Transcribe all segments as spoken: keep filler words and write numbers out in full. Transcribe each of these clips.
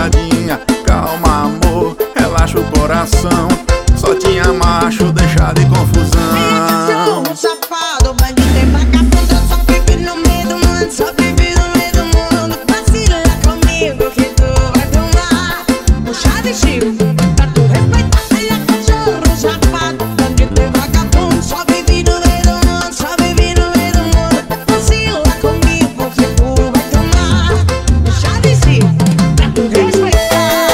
geladinha. Calma, amor, relaxa o coração. Só tinha macho, deixa de confusão. Cachorro safado, bandido e vagabundo. Eu só vivi no meio do mundo, só vivi no meio do mundo. Vacila comigo que tu vai tomar um chá de chico pra tu respeitar. Ele é cachorro safado, bandido e vagabundo. Só vivi no meio do mundo, só vivi no meio do mundo. Vacila comigo que tu vai tomar um chá de chico pra tu respeitar.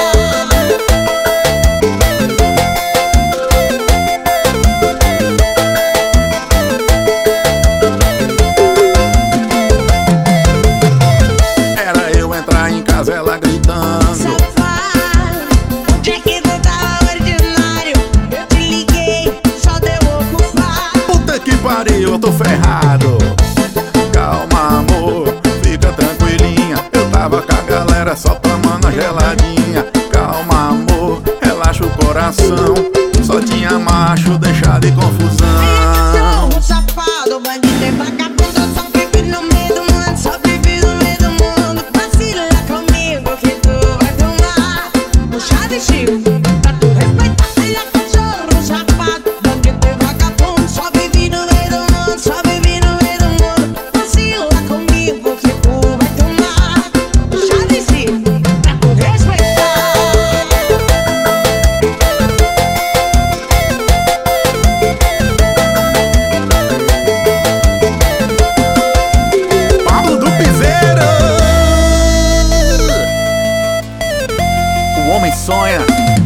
Ela gritando: Safado, onde é que tu tá ordinário? Eu te liguei, só deu ocupar. Puta que pariu, eu tô ferrado. Calma, amor, fica tranquilinha. Eu tava com a galera só tomando a geladinha. Calma, amor, relaxa o coração. Só tinha macho, deixa de confusão. Cachorro safado, bandido e vagabundo. Eu só vivi no meio do mundo, só vivi no meio do mundo. Vacila comigo que tu vai tomar um chá de chico pra tu respeitar. Ele é cachorro safado, bandido e vagabundo. Só vivi no meio do mundo, só vivi no meio do mundo. Vacila comigo que tu vai tomar um chá de chico pra tu respeitar. Pablo do Piseiro, o homem sonha.